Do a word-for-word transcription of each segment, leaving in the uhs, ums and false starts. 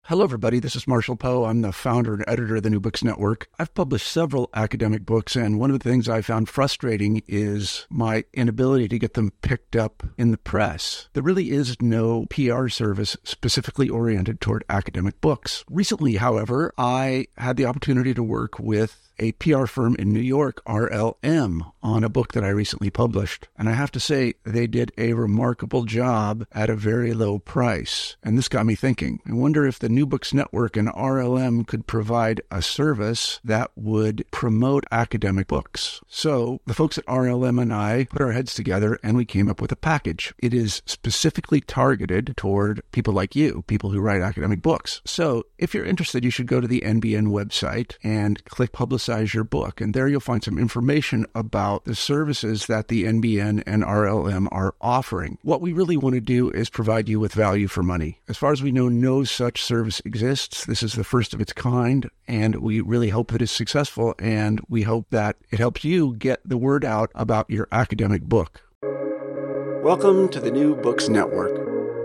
Hello, everybody. This is Marshall Poe. I'm the founder and editor of the New Books Network. I've published several academic books, and one of the things I found frustrating is my inability to get them picked up in the press. There really is no P R service specifically oriented toward academic books. Recently, however, I had the opportunity to work with a P R firm in New York, R L M, on a book that I recently published. And I have to say, they did a remarkable job at a very low price. And this got me thinking. I wonder if the New Books Network and R L M could provide a service that would promote academic books. So the folks at R L M and I put our heads together and we came up with a package. It is specifically targeted toward people like you, people who write academic books. So if you're interested, you should go to the N B N website and click Publicize your book. And there you'll find some information about the services that the N B N and R L M are offering. What we really want to do is provide you with value for money. As far as we know, no such service exists. This is the first of its kind, and we really hope that it's successful, and we hope that it helps you get the word out about your academic book. Welcome to the New Books Network.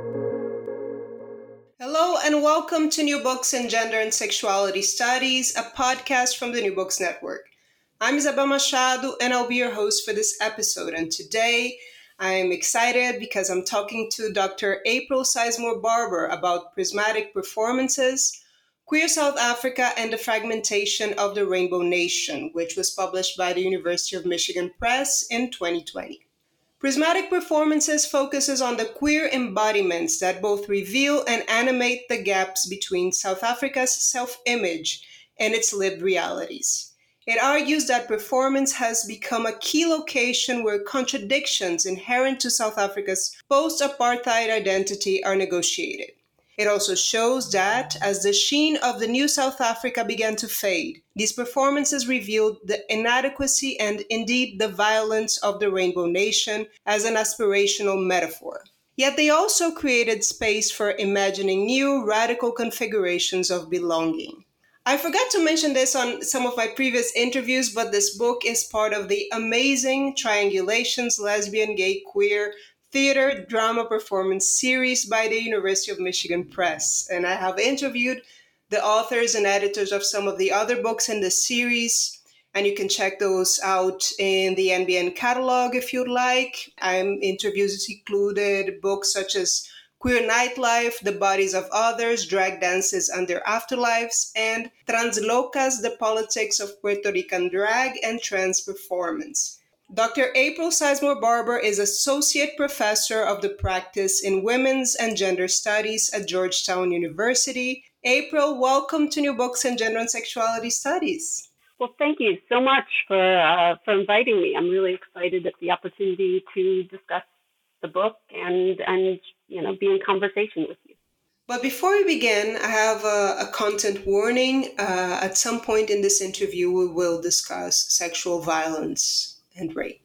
Hello and welcome to New Books in Gender and Sexuality Studies, a podcast from the New Books Network. I'm Isabel Machado and I'll be your host for this episode. And today I'm excited because I'm talking to Doctor April Sizemore Barber about prismatic performances, Queer South Africa and the Fragmentation of the Rainbow Nation, which was published by the University of Michigan Press in twenty twenty. Prismatic Performances focuses on the queer embodiments that both reveal and animate the gaps between South Africa's self-image and its lived realities. It argues that performance has become a key location where contradictions inherent to South Africa's post-apartheid identity are negotiated. It also shows that, as the sheen of the new South Africa began to fade, these performances revealed the inadequacy and indeed the violence of the Rainbow Nation as an aspirational metaphor. Yet they also created space for imagining new, radical configurations of belonging. I forgot to mention this on some of my previous interviews, but this book is part of the amazing Triangulations, Lesbian, Gay, Queer Theater Drama Performance series by the University of Michigan Press. And I have interviewed the authors and editors of some of the other books in the series, and you can check those out in the N B N catalog if you'd like. I'm interviews included books such as Queer Nightlife, The Bodies of Others, Drag Dances and Their Afterlives, and Translocas, The Politics of Puerto Rican Drag and Trans Performance. Doctor April Sizemore Barber is Associate Professor of the Practice in Women's and Gender Studies at Georgetown University. April, welcome to New Books in Gender and Sexuality Studies. Well, thank you so much for uh, for inviting me. I'm really excited at the opportunity to discuss the book and, and you know, be in conversation with you. But before we begin, I have a, a content warning. Uh, at some point in this interview, we will discuss sexual violence and rape.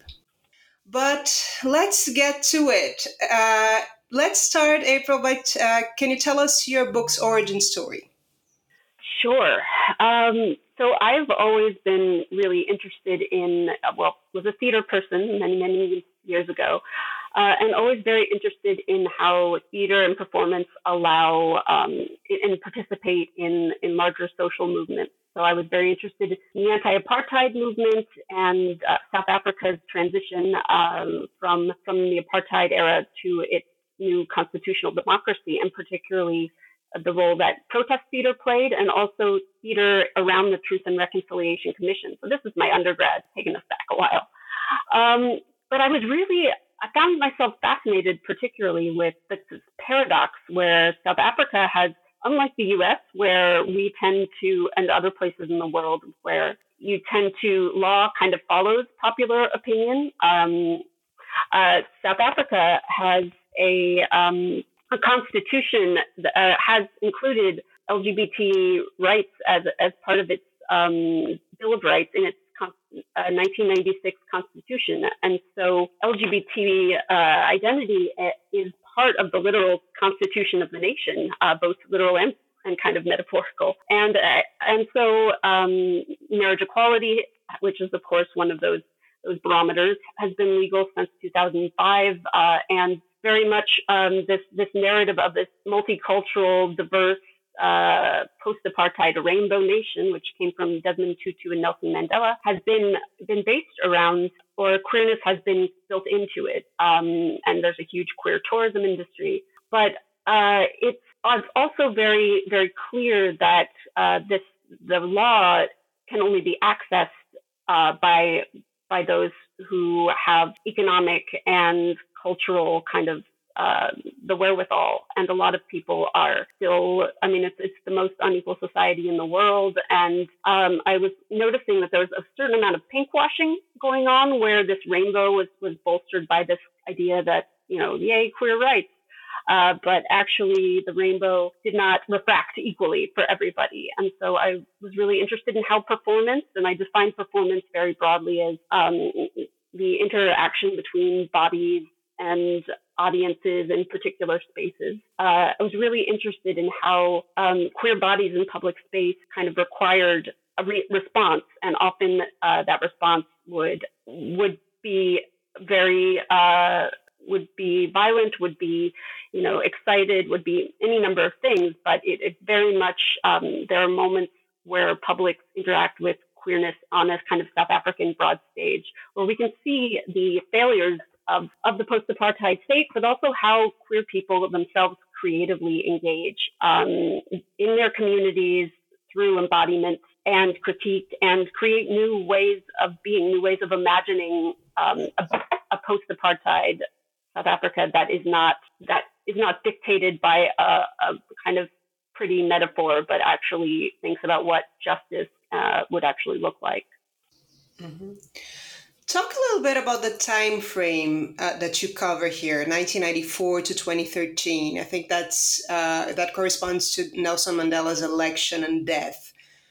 But let's get to it. Uh, let's start, April, by t- uh, can you tell us your book's origin story? Sure. Um, so I've always been really interested in, well, was a theater person many, many years ago, uh, and always very interested in how theater and performance allow um, and participate in, in larger social movements. So I was very interested in the anti-apartheid movement and uh, South Africa's transition um, from, from the apartheid era to its new constitutional democracy, and particularly the role that protest theater played, and also theater around the Truth and Reconciliation Commission. So this is my undergrad, taking us back a while. Um, but I was really, I found myself fascinated particularly with this paradox where South Africa has, unlike the U S, where we tend to, and other places in the world where you tend to, law kind of follows popular opinion. Um, uh, South Africa has a, um, a constitution that uh, has included L G B T rights as as part of its um, Bill of Rights in its con- uh, nineteen ninety-six Constitution. And so L G B T uh, identity is part of the literal constitution of the nation, uh, both literal and, and kind of metaphorical. And uh, and so um, marriage equality, which is of course one of those those barometers, has been legal since two thousand five, uh, and very much um, this this narrative of this multicultural, diverse uh, post-apartheid Rainbow Nation, which came from Desmond Tutu and Nelson Mandela, has been been based around, or queerness has been built into it. Um, and there's a huge queer tourism industry. But uh, it's also very, very clear that uh, this the law can only be accessed uh, by by those who have economic and cultural kind of uh, the wherewithal. And a lot of people are still, I mean, it's, it's the most unequal society in the world. And um, I was noticing that there was a certain amount of pinkwashing going on, where this rainbow was, was bolstered by this idea that, you know, yay, queer rights. Uh, but actually, the rainbow did not refract equally for everybody. And so I was really interested in how performance, and I define performance very broadly as um, the interaction between bodies and audiences in particular spaces. Uh, I was really interested in how um, queer bodies in public space kind of required a re- response, and often uh, that response would would be very uh, would be violent, would be, you know, excited, would be any number of things. But it, it very much um, there are moments where publics interact with queerness on a kind of South African broad stage, where we can see the failures of, of the post-apartheid state, but also how queer people themselves creatively engage um, in their communities through embodiment and critique, and create new ways of being, new ways of imagining um, a, a post-apartheid South Africa that is not that is not dictated by a, a kind of pretty metaphor, but actually thinks about what justice uh, would actually look like. Mm-hmm. Talk a little bit about the time frame uh, that you cover here, nineteen ninety-four to twenty thirteen. I think that's uh, that corresponds to Nelson Mandela's election and death.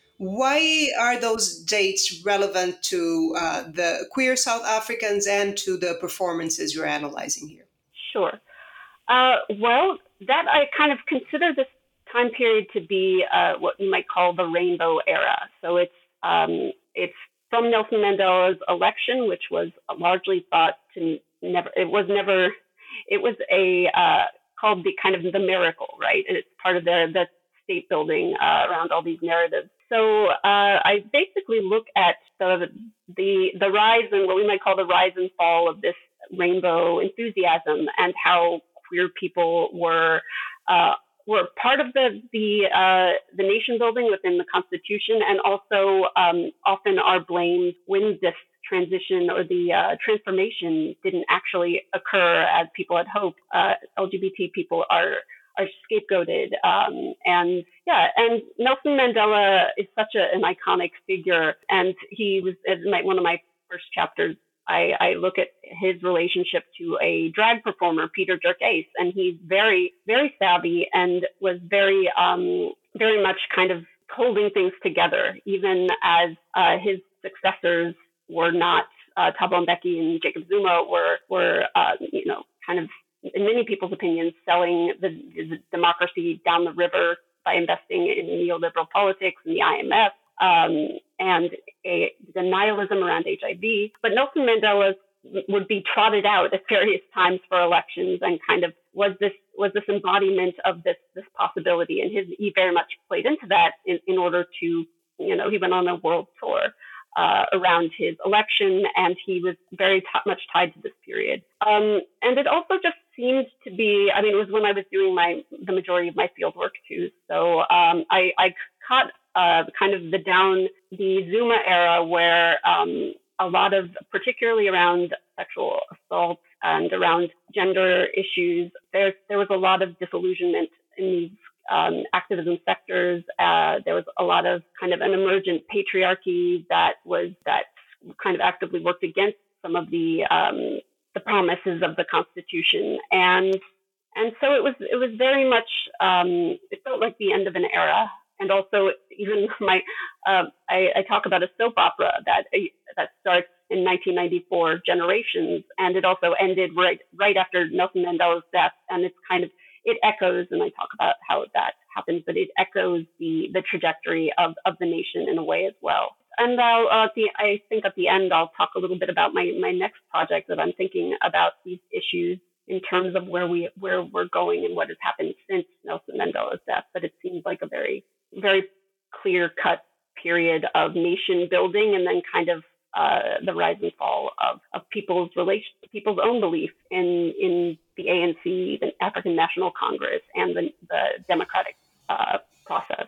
Why are those dates relevant to uh, the queer South Africans and to the performances you're analyzing here? Sure. Uh, well, that I kind of consider this time period to be uh, what you might call the rainbow era. So it's um, it's from Nelson Mandela's election, which was largely thought to never. It was never. It was a uh, called the kind of the miracle, right? And it's part of the the state building uh, around all these narratives. So uh, I basically look at the, the the rise and what we might call the rise and fall of this rainbow enthusiasm, and how queer people were uh, were part of the the uh, the nation building within the Constitution, and also um, often are blamed when this transition or the uh, transformation didn't actually occur as people had hoped. Uh, L G B T people are are scapegoated. Um, and yeah, and Nelson Mandela is such a, an iconic figure. And he was, as my, one of my first chapters, I, I look at his relationship to a drag performer, Peter Dirk Ace, and he's very, very savvy and was very, um, very much kind of holding things together, even as uh, his successors were not, uh, Thabo Mbeki and Jacob Zuma were, were uh, you know, kind of, in many people's opinions, selling the, the democracy down the river by investing in neoliberal politics and the I M F, um, and a, the nihilism around H I V. But Nelson Mandela would be trotted out at various times for elections, and kind of was this was this embodiment of this this possibility. And his he very much played into that in, in order to, you know, he went on a world tour Uh, around his election, and he was very t- much tied to this period. Um, and it also just seemed to be, I mean, it was when I was doing my the majority of my field work too. So um, I, I caught uh, kind of the down, the Zuma era, where um, a lot of, particularly around sexual assault and around gender issues, there, there was a lot of disillusionment in these Um, activism sectors. Uh, there was a lot of kind of an emergent patriarchy that was that kind of actively worked against some of the um, the promises of the Constitution, and and so it was it was very much um, it felt like the end of an era. And also, even my uh, I, I talk about a soap opera that that starts in nineteen ninety-four, Generations, and it also ended right right after Nelson Mandela's death, and it's kind of it echoes, and I talk about how that happens, but it echoes the the trajectory of, of the nation in a way as well. And I'll, uh, the, I think at the end, I'll talk a little bit about my, my next project that I'm thinking about these issues in terms of where we where we're going and what has happened since Nelson Mandela's death. But it seems like a very very clear cut period of nation building, and then kind of uh, the rise and fall of, of people's relation, people's own belief in in the A N C, the African National Congress, and the, the democratic uh, process.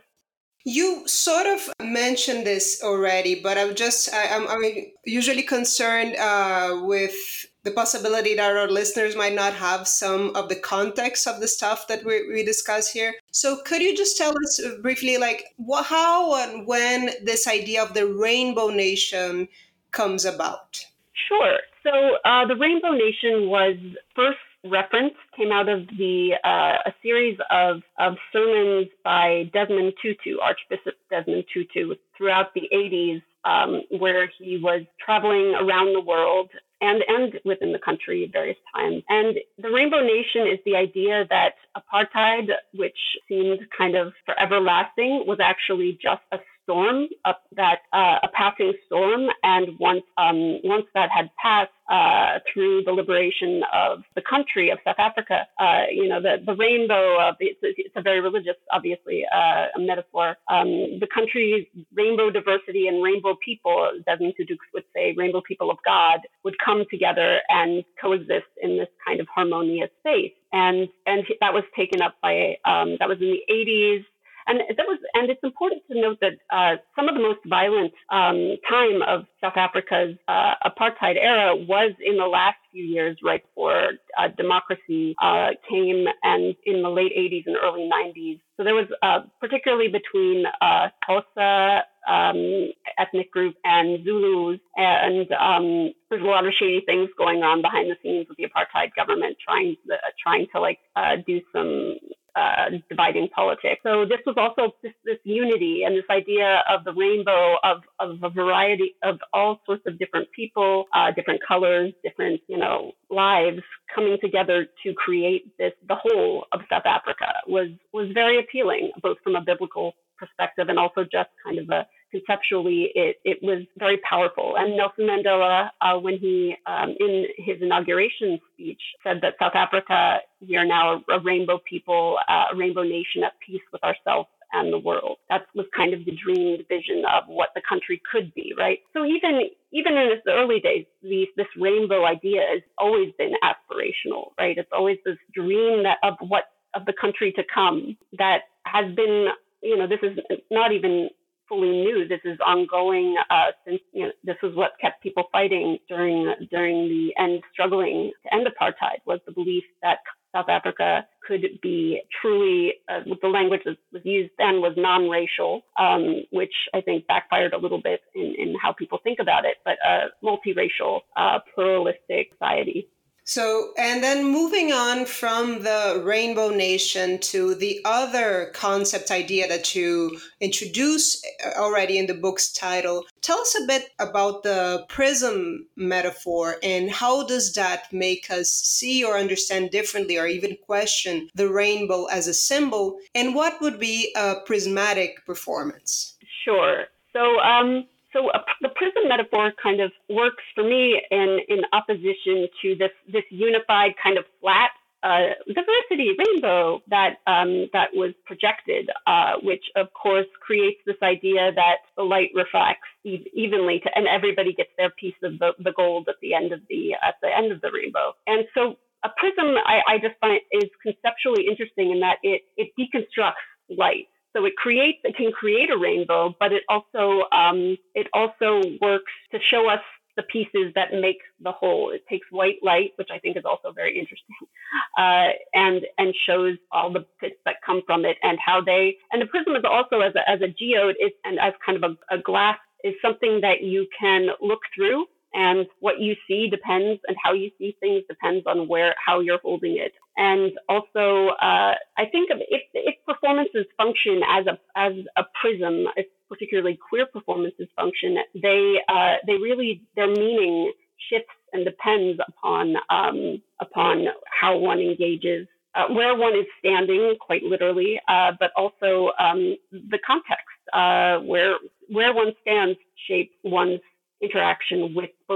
You sort of mentioned this already, but I'm just, I, I'm, I'm usually concerned uh, with the possibility that our listeners might not have some of the context of the stuff that we, we discuss here. So could you just tell us briefly, like, what, how and when this idea of the Rainbow Nation comes about? Sure. So uh, the Rainbow Nation was first reference came out of the uh, a series of, of sermons by Desmond Tutu, Archbishop Desmond Tutu, throughout the eighties, um, where he was traveling around the world and, and within the country at various times. And the Rainbow Nation is the idea that apartheid, which seemed kind of forever lasting, was actually just a storm, uh, that uh, a passing storm, and once um, once that had passed uh, through the liberation of the country of South Africa, uh, you know, the, the rainbow of it's, it's a very religious, obviously, uh, a metaphor. Um, the country's rainbow diversity and rainbow people, Desmond Tutu would say, rainbow people of God, would come together and coexist in this kind of harmonious space. And and that was taken up by um, that was in the eighties. And that was, and it's important to note that uh, some of the most violent um, time of South Africa's uh, apartheid era was in the last few years, right before uh, democracy uh, came, and in the late eighties and early nineties. So there was, uh, particularly between uh, Xhosa um, ethnic group and Zulus, and um, there's a lot of shady things going on behind the scenes with the apartheid government trying to, uh, trying to like uh, do some Uh, dividing politics. So this was also this, this unity and this idea of the rainbow of, of a variety of all sorts of different people, uh, different colors, different, you know, lives coming together to create this, the whole of South Africa was, was very appealing, both from a biblical perspective and also just kind of a conceptually, it, it was very powerful. And Nelson Mandela, uh, when he, um, in his inauguration speech, said that South Africa, we are now a, a rainbow people, uh, a rainbow nation at peace with ourselves and the world. That was kind of the dreamed vision of what the country could be, right? So even even in the early days, these, this rainbow idea has always been aspirational, right? It's always this dream that of what of the country to come that has been, you know, this is not even fully new. This is ongoing uh, since, you know, this was what kept people fighting during during the end, struggling to end apartheid, was the belief that South Africa could be truly, uh, the language that was used then was non-racial, um, which I think backfired a little bit in, in how people think about it, but a multiracial, uh, pluralistic society. So, and then moving on from the Rainbow Nation to the other concept idea that you introduced already in the book's title, tell us a bit about the prism metaphor and how does that make us see or understand differently or even question the rainbow as a symbol, and what would be a prismatic performance? Sure. So, um, So uh, the prism metaphor kind of works for me in, in opposition to this this unified kind of flat uh, diversity rainbow that um, that was projected, uh, which of course creates this idea that the light reflects e- evenly to, and everybody gets their piece of the, the gold at the end of the at the end of the rainbow. And so a prism, I, I just find, is conceptually interesting in that it it deconstructs light. So it creates, it can create a rainbow, but it also um, it also works to show us the pieces that make the whole. It takes white light, which I think is also very interesting, uh, and and shows all the bits that come from it and how they. And the prism is also as a as a geode is and as kind of a, a glass is something that you can look through. And what you see depends, and how you see things depends on where, how you're holding it. And also, uh, I think if, if performances function as a as a prism, if particularly queer performances function, they uh, they really, their meaning shifts and depends upon um, upon how one engages, uh, where one is standing, quite literally, uh, but also um, the context, uh, where where one stands shapes one's interaction with both with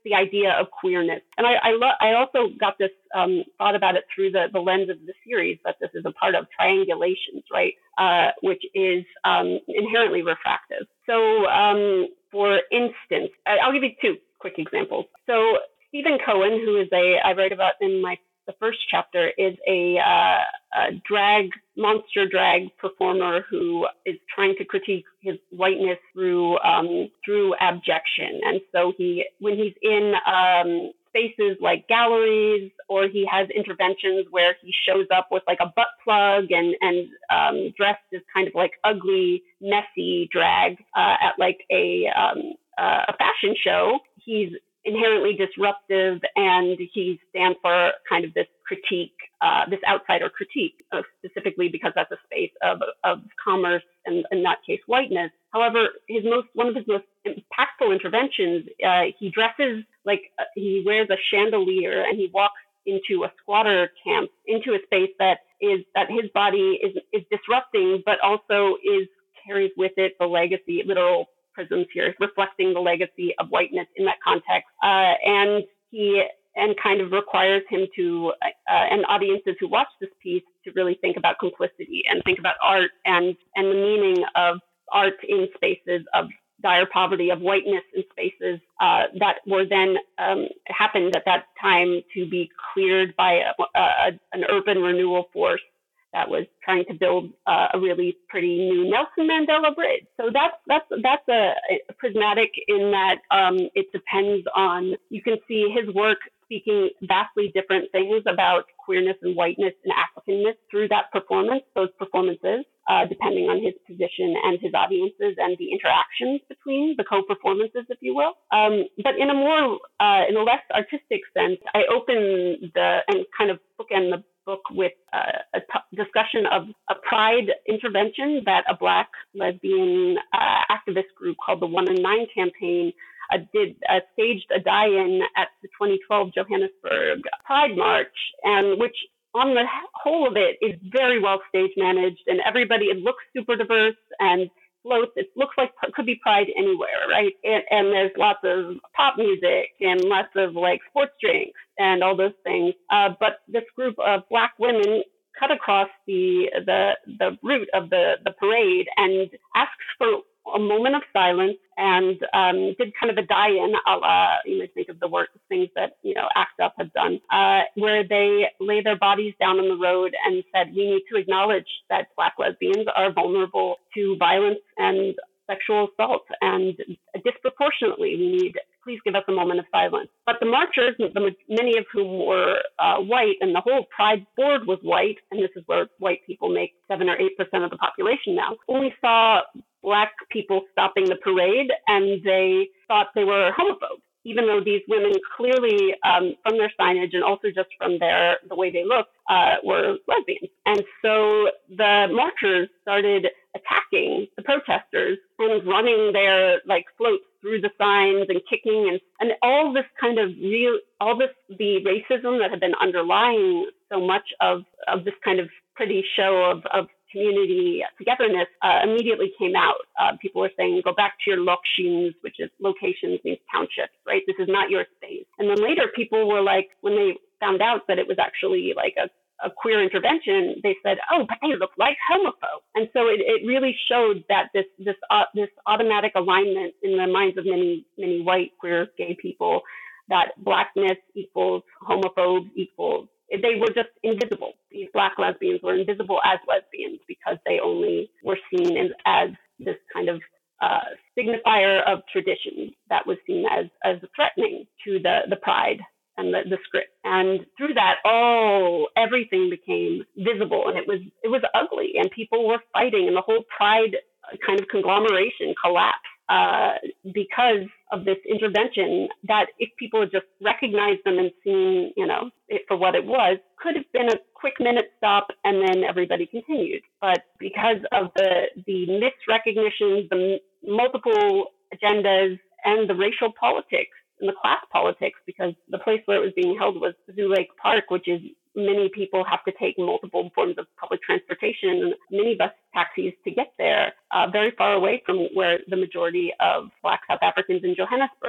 the idea of queerness. And I I, lo- I also got this um, thought about it through the, the lens of the series, that this is a part of triangulations, right? Uh, which is um, inherently refractive. So, um, for instance, I- I'll give you two quick examples. So Stephen Cohen, who is a, I write about in my the first chapter, is a, uh, a drag, monster drag performer who is trying to critique his whiteness through um, through abjection. And so he, when he's in um, spaces like galleries, or he has interventions where he shows up with like a butt plug and and um, dressed as kind of like ugly, messy drag uh, at like a um, uh, a fashion show, he's inherently disruptive, and he stands for kind of this critique, uh, this outsider critique, uh, specifically because that's a space of, of commerce and, in that case, whiteness. However, his most one of his most impactful interventions, uh, he dresses like uh, he wears a chandelier, and he walks into a squatter camp, into a space that is that his body is is disrupting, but also is carries with it the legacy, literal prisms here, reflecting the legacy of whiteness in that context. Uh, and he and kind of requires him to, uh, and audiences who watch this piece, to really think about complicity and think about art and, and the meaning of art in spaces of dire poverty, of whiteness in spaces uh, that were then um, happened at that time to be cleared by a, a, an urban renewal force that was trying to build uh, a really pretty new Nelson Mandela Bridge. So that's that's that's a, a prismatic in that um, it depends on, you can see his work speaking vastly different things about queerness and whiteness and Africanness through that performance, those performances, uh, depending on his position and his audiences and the interactions between the co-performances, if you will. Um, but in a more, uh, in a less artistic sense, I open the, and kind of bookend the book with uh, a t- discussion of a pride intervention that a Black lesbian uh, activist group called the One and Nine Campaign uh, did uh, staged a die-in at the twenty twelve Johannesburg Pride March, and which on the whole of it is very well stage managed, and everybody, it looks super diverse and floats. It looks like it could be Pride anywhere, right? And, and there's lots of pop music and lots of like sports drinks and all those things. Uh, but this group of Black women cut across the the the route of the the parade and asks for a moment of silence, and um, did kind of a die-in, a la, you might think of the work, things that, you know, ACT UP have done, uh, where they lay their bodies down on the road and said, we need to acknowledge that Black lesbians are vulnerable to violence and sexual assault, and disproportionately, we need, please give us a moment of silence. But the marchers, the, many of whom were uh, white, and the whole Pride board was white, and this is where white people make seven or eight percent of the population now, only saw Black people stopping the parade, and they thought they were homophobes, even though these women clearly, um, from their signage and also just from their the way they looked, uh, were lesbians. And so the marchers started attacking the protesters and running their like floats through the signs and kicking, and, and all this kind of real, all this, the racism that had been underlying so much of, of this kind of pretty show of, of community togetherness uh, immediately came out. Uh, people were saying, go back to your lokshins, which is locations means townships, right? This is not your space. And then later people were like, when they found out that it was actually like a, a queer intervention, they said, oh, but they look like homophobes. And so it, it really showed that this this uh, this automatic alignment in the minds of many, many white, queer, gay people, that Blackness equals homophobes equals, they were just invisible. These Black lesbians were invisible as lesbians because they only were seen as, as this kind of uh, signifier of tradition that was seen as, as threatening to the, the pride and the, the script. And through that, oh, everything became visible, and it was it was ugly, and people were fighting, and the whole pride kind of conglomeration collapsed. Uh, because of this intervention that, if people had just recognized them and seen, you know, it for what it was, could have been a quick minute stop and then everybody continued. But because of the the misrecognitions, the multiple agendas, and the racial politics and the class politics, because the place where it was being held was Zoo Lake Park, which is, many people have to take multiple forms of public transportation and minibus taxis to get there, uh, very far away from where the majority of Black South Africans in Johannesburg live.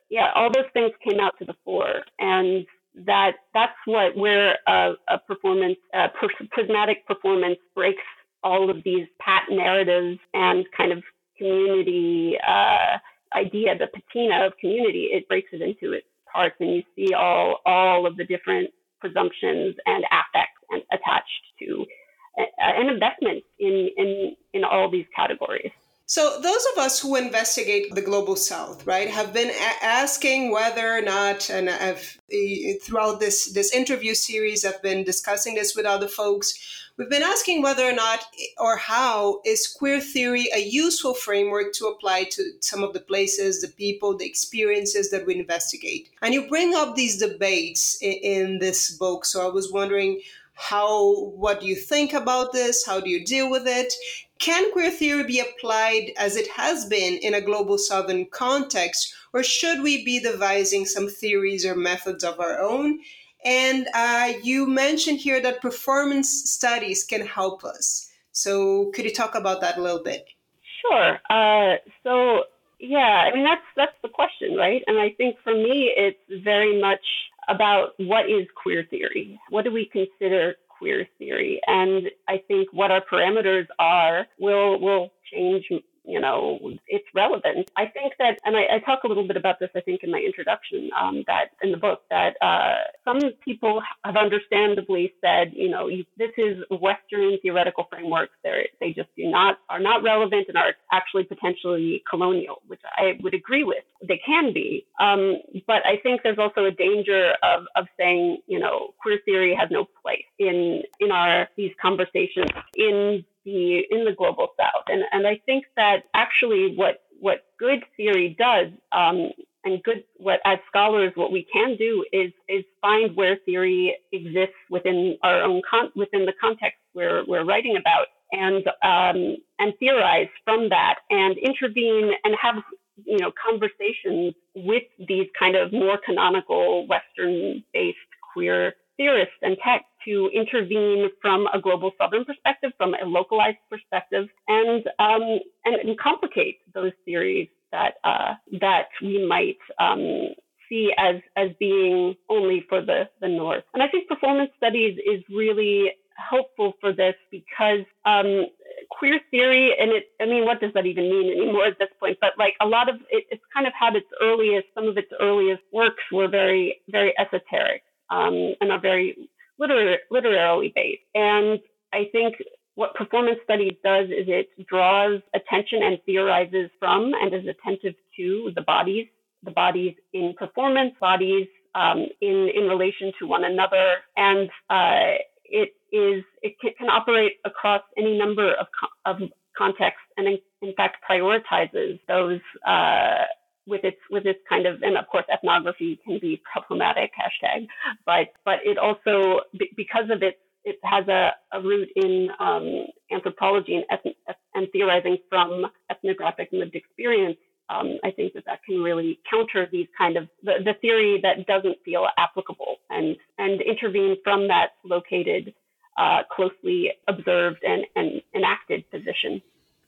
yeah, all those things came out to the fore, and that that's what where a, a performance, a prismatic performance breaks all of these pat narratives and kind of community uh, idea, the patina of community. It breaks it into its parts, and you see all all of the different presumptions and affects and attached to uh, an investment in, in in all these categories. So those of us who investigate the global south, right, have been a- asking whether or not, and I've throughout this this interview series, I've been discussing this with other folks. We've been asking whether or not or how is queer theory a useful framework to apply to some of the places, the people, the experiences that we investigate. And you bring up these debates in, in this book. So I was wondering how, what do you think about this? How do you deal with it? Can queer theory be applied as it has been in a global southern context, or should we be devising some theories or methods of our own? And uh, you mentioned here that performance studies can help us. So could you talk about that a little bit? Sure. Uh, so, yeah, I mean, that's that's the question, right? And I think for me, it's very much about what is queer theory? What do we consider queer theory? And I think what our parameters are will will change, you know, its relevance. I think that, and I, I talk a little bit about this, I think, in my introduction, um, that in the book, that uh, some people have understandably said, you know, you, this is Western theoretical frameworks. They're, they just do not, are not relevant and are actually potentially colonial, which I would agree with. They can be. Um, but I think there's also a danger of, of saying, you know, queer theory has no place in, in our, these conversations in the, in the global south. And, and I think that actually what, what good theory does, um, and good, what as scholars, what we can do is, is find where theory exists within our own, con- within the context we're, we're writing about, and, um, and theorize from that and intervene and have, you know, conversations with these kind of more canonical Western-based queer theorists and tech to intervene from a global Southern perspective, from a localized perspective, and um, and, and complicate those theories that uh, that we might um, see as as being only for the, the North. And I think performance studies is really helpful for this because um, queer theory, and it, I mean, what does that even mean anymore at this point? But like a lot of it, it's kind of had its earliest, some of its earliest works were very, very esoteric um, and are very liter- literarily based. And I think what performance studies does is it draws attention and theorizes from and is attentive to the bodies, the bodies in performance, bodies um, in, in relation to one another. And uh, it is it can operate across any number of of contexts, and in, in fact prioritizes those uh, with its with its kind of, and of course ethnography can be problematic, hashtag, but but it also, because of its it has a, a root in um, anthropology and eth- and theorizing from ethnographic lived experience. Um, I think that that can really counter these kind of the, the theory that doesn't feel applicable, and and intervene from that located, uh, closely observed and, and enacted position.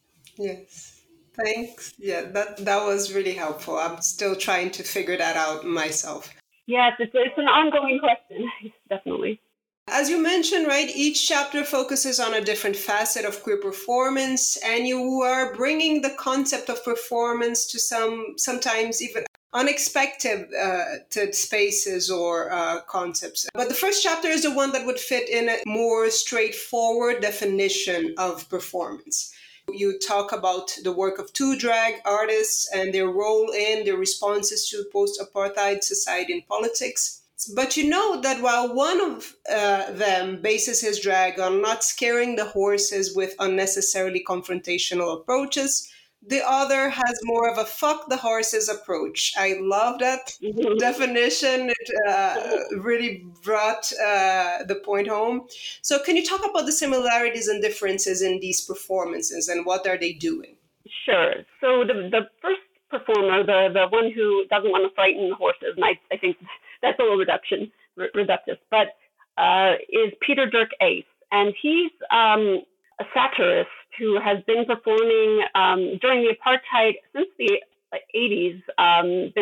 Yes, thanks. Yeah, that that was really helpful. I'm still trying to figure that out myself. Yes, it's it's an ongoing question, definitely. As you mentioned, right, each chapter focuses on a different facet of queer performance, and you are bringing the concept of performance to some, sometimes even unexpected uh, to spaces or uh, concepts. But the first chapter is the one that would fit in a more straightforward definition of performance. You talk about the work of two drag artists and their role in their responses to post-apartheid society and politics. But you know that while one of uh, them bases his drag on not scaring the horses with unnecessarily confrontational approaches, the other has more of a fuck the horses approach. I love that mm-hmm. definition. It uh, really brought uh, the point home. So can you talk about the similarities and differences in these performances and what are they doing? Sure. So the, the first performer, the, the one who doesn't want to frighten the horses, and I, I think that's a little reduction, re- reductive, but uh, is Peter Dirk Ace. And he's um, a satirist who has been performing um, during the apartheid, since the eighties, um, been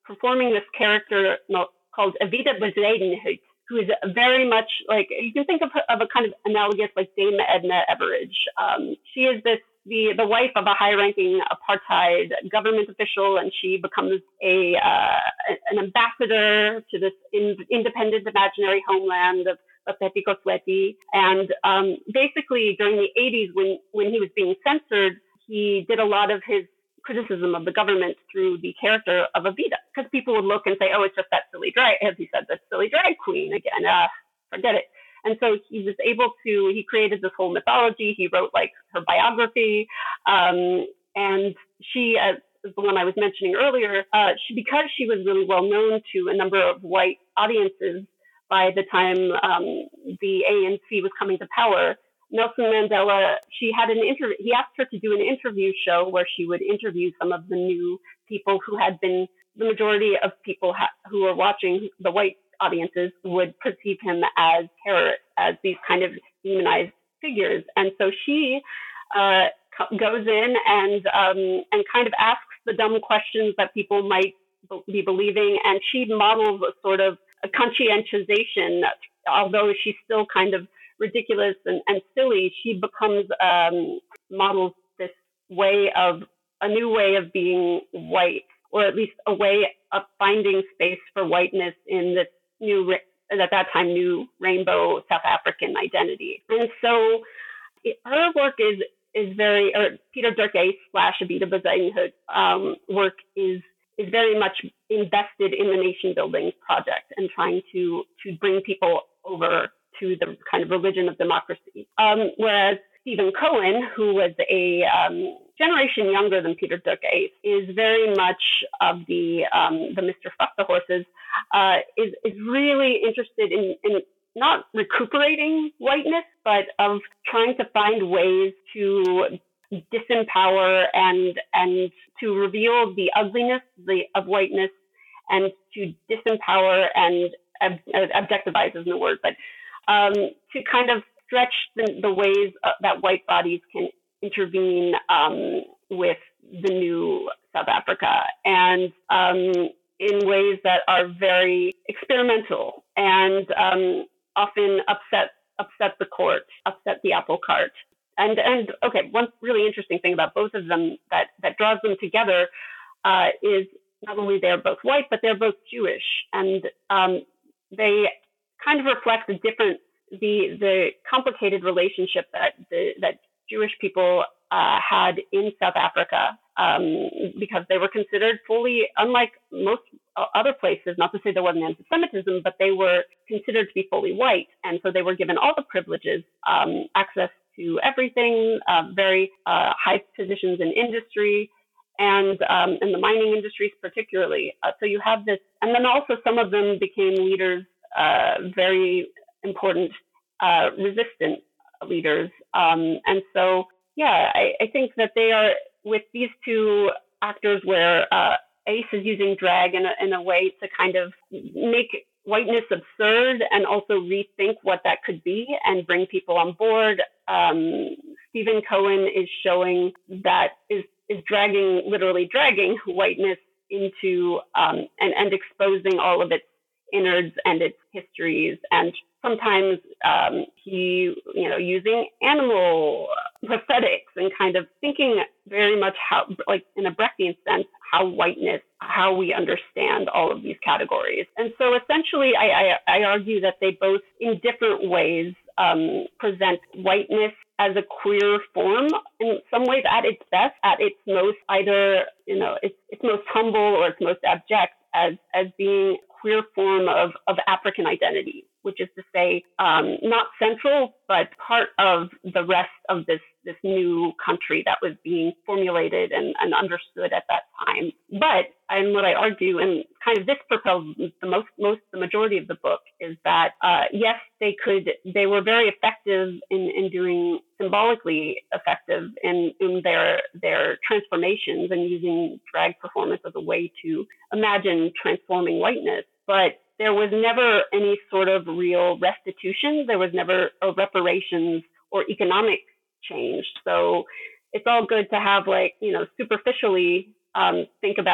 performing this character called Evita Bezuidenhout, who is very much like, you can think of, of a kind of analogous like Dame Edna Everage. Um, she is this the the wife of a high-ranking apartheid government official, and she becomes a uh, an ambassador to this in, independent imaginary homeland of, of Pepi Kosweti. And um, basically, during the eighties, when when he was being censored, he did a lot of his criticism of the government through the character of Evita, because people would look and say, "Oh, it's just that silly drag," as he said, "that silly drag queen again. Uh, forget it." And so he was able to, he created this whole mythology. He wrote like her biography. Um, and she, as the one I was mentioning earlier, uh, she, because she was really well known to a number of white audiences by the time um, the A N C was coming to power, Nelson Mandela, she had an interview, he asked her to do an interview show where she would interview some of the new people who had been, the majority of people ha- who were watching, the white audiences would perceive him as terrorists, as these kind of demonized figures. And so she uh, goes in and um, and kind of asks the dumb questions that people might be believing, and she models a sort of a conscientization, although she's still kind of ridiculous and, and silly. She becomes um, models this way of a new way of being white, or at least a way of finding space for whiteness in this new, at that time, new rainbow South African identity. And so it, her work is is very, or Peter Durkee slash Evita Bezuidenhout um, work is is very much invested in the nation building project and trying to to bring people over to the kind of religion of democracy. Um, whereas Stephen Cohen, who was a um, generation younger than Peter Durkee, is very much of the um, the Mister Fuck the Horses, uh, is is really interested in, in not recuperating whiteness, but of trying to find ways to disempower and and to reveal the ugliness the, of whiteness, and to disempower and ob- objectivize isn't a word, but um, to kind of stretch the, the ways uh, that white bodies can intervene um, with the new South Africa, and um, in ways that are very experimental and um, often upset upset the court, upset the apple cart. And and okay, one really interesting thing about both of them that, that draws them together uh, is not only they're both white, but they're both Jewish, and um, they kind of reflect the different the the complicated relationship that the, that Jewish people uh, had in South Africa, um, because they were considered fully, unlike most other places, not to say there wasn't anti-Semitism, but they were considered to be fully white, and so they were given all the privileges, um, access to everything, uh, very uh, high positions in industry, and um, in the mining industries particularly. Uh, so you have this, and then also some of them became leaders, uh, very important uh, resistant leaders. Um, and so, yeah, I, I think that they are, with these two actors where uh, Ace is using drag in a, in a way to kind of make whiteness absurd and also rethink what that could be and bring people on board. Um, Stephen Cohen is showing that is, is dragging, literally dragging whiteness into um, and, and exposing all of its innards and its histories, and sometimes um, he, you know, using animal prosthetics and kind of thinking very much how, like in a Brechtian sense, how whiteness, how we understand all of these categories. And so essentially, I, I, I argue that they both, in different ways, um, present whiteness as a queer form, in some ways at its best, at its most either, you know, its, its most humble or its most abject, as, as being a queer form of, of African identity, which is to say, um, not central, but part of the rest of this, this new country that was being formulated and, and understood at that time. But, and what I argue, and kind of this propels the most, most, the majority of the book, is that, uh, yes, they could, they were very effective in, in doing, symbolically effective in, in their, their transformations and using drag performance as a way to imagine transforming whiteness. But there was never any sort of real restitution. There was never a reparations or economic change. So it's all good to have, like, you know, superficially um, think about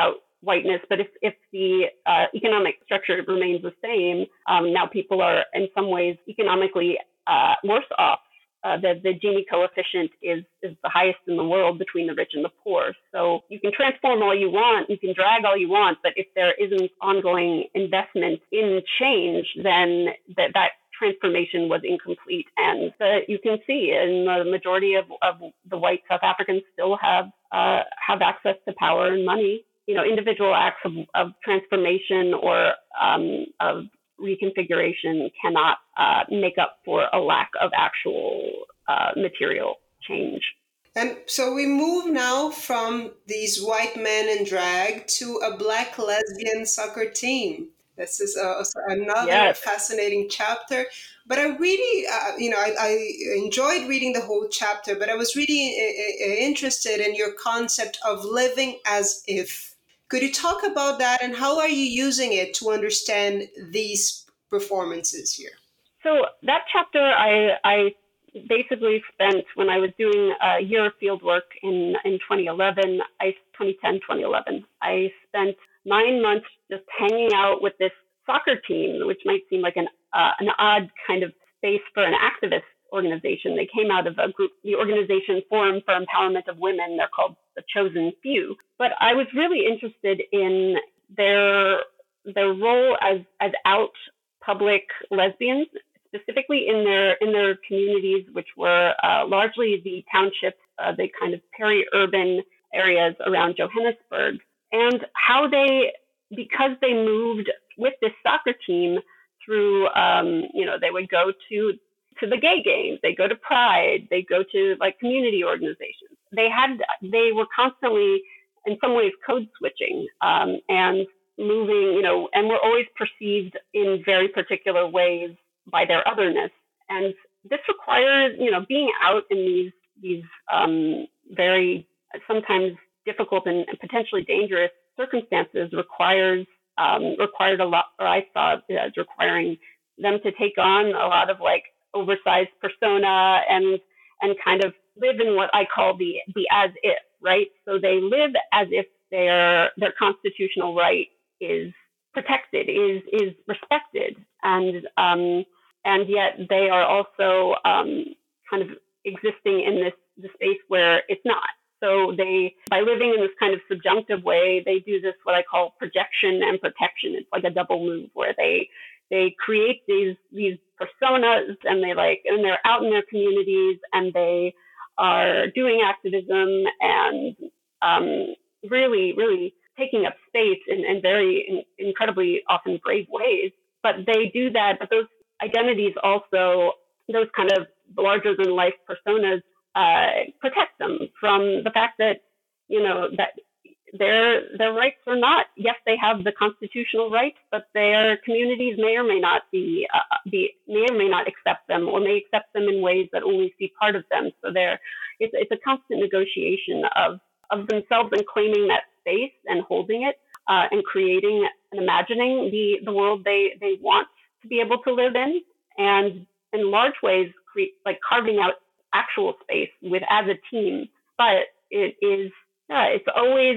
whiteness, but if, if the uh, economic structure remains the same, um, now people are in some ways economically uh, worse off. Uh, the, the Gini coefficient is, is the highest in the world between the rich and the poor. So you can transform all you want, you can drag all you want, but if there isn't ongoing investment in change, then that, that transformation was incomplete. And uh, you can see in the majority of, of the white South Africans still have uh, have access to power and money. You know, individual acts of, of transformation or um, of reconfiguration cannot uh, make up for a lack of actual uh, material change. And so we move now from these white men in drag to a Black lesbian soccer team. This is uh, another yes. fascinating chapter. But I really, uh, you know, I, I enjoyed reading the whole chapter, but I was really uh, interested in your concept of living as if. Could you talk about that, and how are you using it to understand these performances here? So that chapter, I, I basically spent when I was doing a year of field work in, in twenty eleven, I, twenty ten, twenty eleven. I spent nine months just hanging out with this soccer team, which might seem like an, uh, an odd kind of space for an activist organization. They came out of a group, the organization Forum for Empowerment of Women. They're called The Chosen Few. But I was really interested in their their role as as out public lesbians, specifically in their in their communities, which were uh, largely the townships, uh, the kind of peri-urban areas around Johannesburg, and how they, because they moved with this soccer team through, um, you know, they would go to to the gay games, they go to Pride, they go to like community organizations. They had, they were constantly, in some ways, code switching um, and moving, you know, and were always perceived in very particular ways by their otherness. And this requires, you know, being out in these these um, very sometimes difficult and potentially dangerous circumstances requires um, required a lot, or I thought it was requiring them to take on a lot of like oversized persona and and kind of live in what I call the the as if, right? So they live as if their their constitutional right is protected, is is respected, and um, and yet they are also um, kind of existing in this the space where it's not. So they, by living in this kind of subjunctive way, they do this what I call projection and protection. It's like a double move where they they create these these personas and they like and they're out in their communities and they are doing activism and um, really really taking up space in, in very in, incredibly often brave ways. But they do that. But those identities also, those kind of larger than life personas, uh, protect them from the fact that, you know, that their their rights are not, yes, they have the constitutional rights, but their communities may or may not be, uh, be may or may not accept them, or may accept them in ways that only see part of them. So there, it's it's a constant negotiation of of themselves and claiming that space and holding it, uh, and creating and imagining the the world they they want to be able to live in, and in large ways, create, like carving out actual space with as a team. But it is, yeah, it's always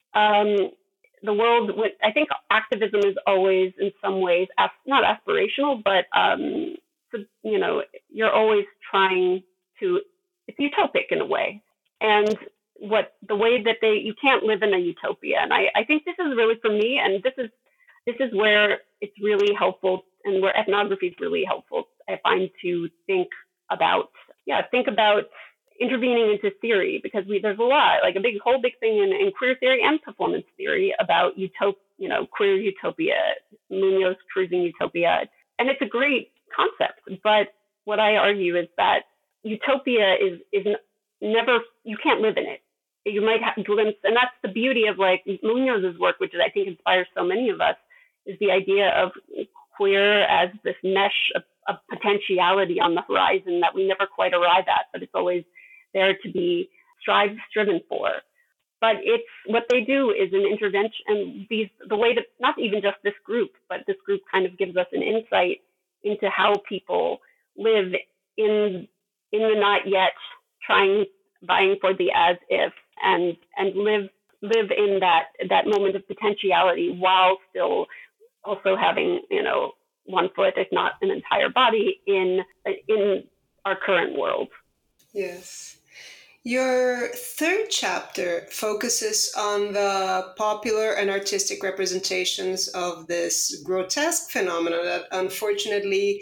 um, the world. With, I think activism is always, in some ways, as, not aspirational, but um, so, you know, you're always trying to. It's utopic in a way, and what the way that they you can't live in a utopia. And I, I think this is really for me, and this is this is where it's really helpful, and where ethnography is really helpful, I find, to think about, yeah, think about intervening into theory, because we, there's a lot, like a big, whole big thing in, in queer theory and performance theory about utop, you know, queer utopia, Munoz cruising utopia. And it's a great concept. But what I argue is that utopia is, is never, you can't live in it. You might have glimpse, and that's the beauty of like Munoz's work, which is, I think, inspires so many of us, is the idea of queer as this mesh of, of potentiality on the horizon that we never quite arrive at, but it's always there to be strived, striven for. But it's what they do is an intervention, and these the way that not even just this group, but this group kind of gives us an insight into how people live in in the not yet, trying vying for the as if, and and live live in that that moment of potentiality while still also having, you know, one foot, if not an entire body, in in our current world. Yes. Your third chapter focuses on the popular and artistic representations of this grotesque phenomenon that unfortunately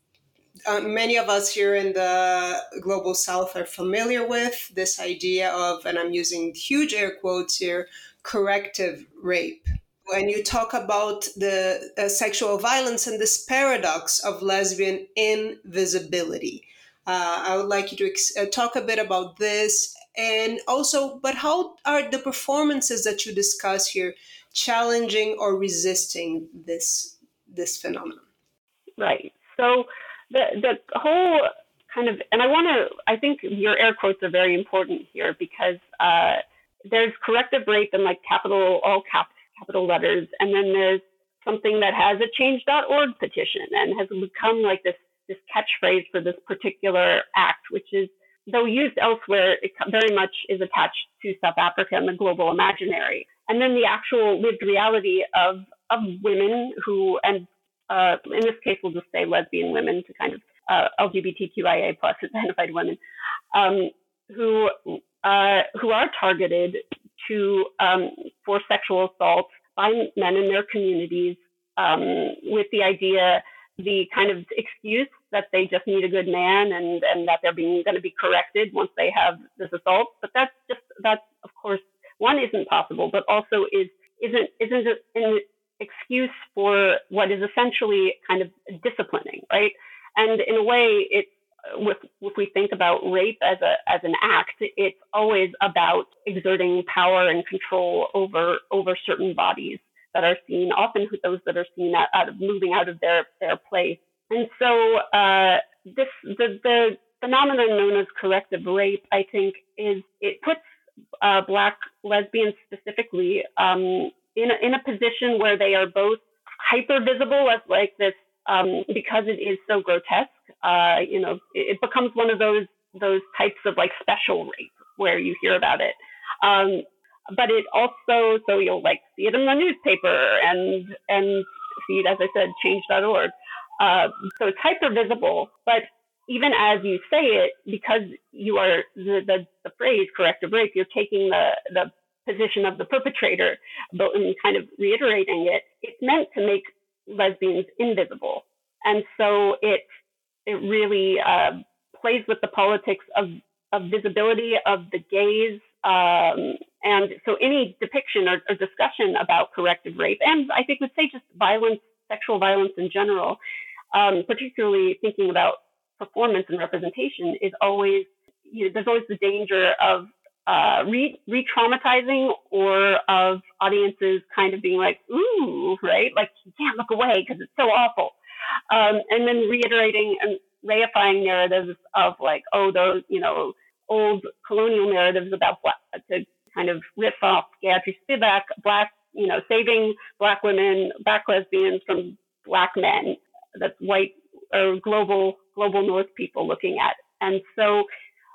uh, many of us here in the global south are familiar with, this idea of, and I'm using huge air quotes here, corrective rape. When you talk about the uh, sexual violence and this paradox of lesbian invisibility. Uh, I would like you to ex- uh, talk a bit about this, and also, but how are the performances that you discuss here challenging or resisting this this phenomenon? Right. So the the whole kind of, and I want to, I think your air quotes are very important here because uh, there's corrective rape in like capital, all cap, capital letters, and then there's something that has a change dot org petition and has become like this this catchphrase for this particular act, which is, though used elsewhere, it very much is attached to South Africa and the global imaginary. And then the actual lived reality of, of women who, and uh, in this case, we'll just say lesbian women to kind of uh, L G B T Q I A plus identified women, um, who uh, who are targeted to um, for sexual assault by men in their communities um, with the idea, the kind of excuse that they just need a good man and, and that they're being going to be corrected once they have this assault. But that's just, that's, of course, one, isn't possible, but also is, isn't, isn't an excuse for what is essentially kind of disciplining, right? And in a way, it's, if, if we think about rape as a as an act, it's always about exerting power and control over over certain bodies that are seen, often those that are seen out, out of moving out of their, their place. And so uh, this the, the phenomenon known as corrective rape, I think, is it puts uh, Black lesbians specifically um, in a, in a position where they are both hyper visible as like this um, because it is so grotesque. Uh, you know, it, it becomes one of those those types of like special rape where you hear about it. Um, But it also, so you'll like see it in the newspaper and and see it, as I said, change dot org. Uh, so it's hyper visible, but even as you say it, because you are the, the, the phrase corrective rape, you're taking the, the position of the perpetrator but and kind of reiterating it. It's meant to make lesbians invisible. And so it, it really uh, plays with the politics of, of visibility, of the gaze. Um, and so any depiction or, or discussion about corrective rape, and I think would say just violence, sexual violence in general, um, particularly thinking about performance and representation, is always, you know, there's always the danger of uh, re, re-traumatizing or of audiences kind of being like, ooh, right? Like, you can't look away because it's so awful. Um, and then reiterating and reifying narratives of like, oh, those, you know, old colonial narratives about black, to kind of riff off Gayatri Spivak, black, you know, saving black women, black lesbians from black men. That's white or global, global North people looking at. And so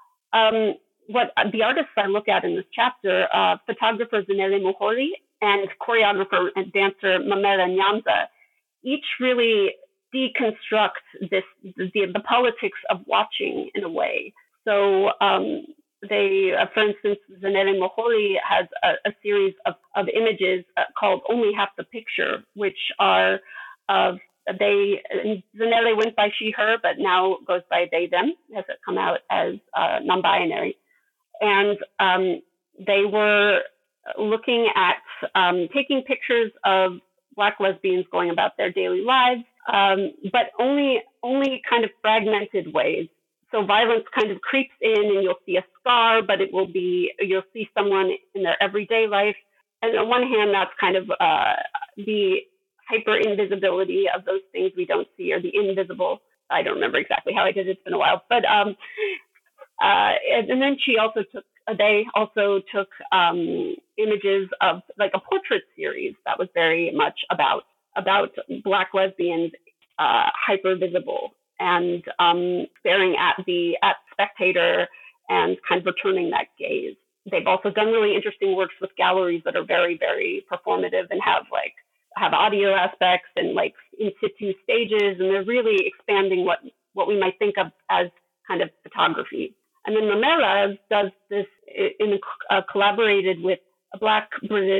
um, what the artists I look at in this chapter, uh, photographer Zanele Muholi and choreographer and dancer Mamela Nyanza, each really deconstruct this, the, the politics of watching in a way. So um, they, uh, for instance, Zanele Muholi has a, a series of, of images uh, called Only Half the Picture, which are of, they, Zanele went by she, her, but now goes by they, them, has it come out as uh, non-binary. And um, they were looking at um, taking pictures of Black lesbians going about their daily lives, um, but only only kind of fragmented ways. So violence kind of creeps in and you'll see a scar, but it will be, you'll see someone in their everyday life. And on one hand, that's kind of uh, the hyper invisibility of those things we don't see, or the invisible. I don't remember exactly how I did it, it's been a while. But um, uh, and then she also took, they also took um, images of like a portrait series that was very much about, about Black lesbians, uh, hyper visible, and um, staring at the at spectator and kind of returning that gaze. they've also done really interesting works with galleries that are very, very performative and have like have audio aspects and like in situ stages, and they're really expanding what what we might think of as kind of photography. And then Mamela does this in uh, collaborated with a Black British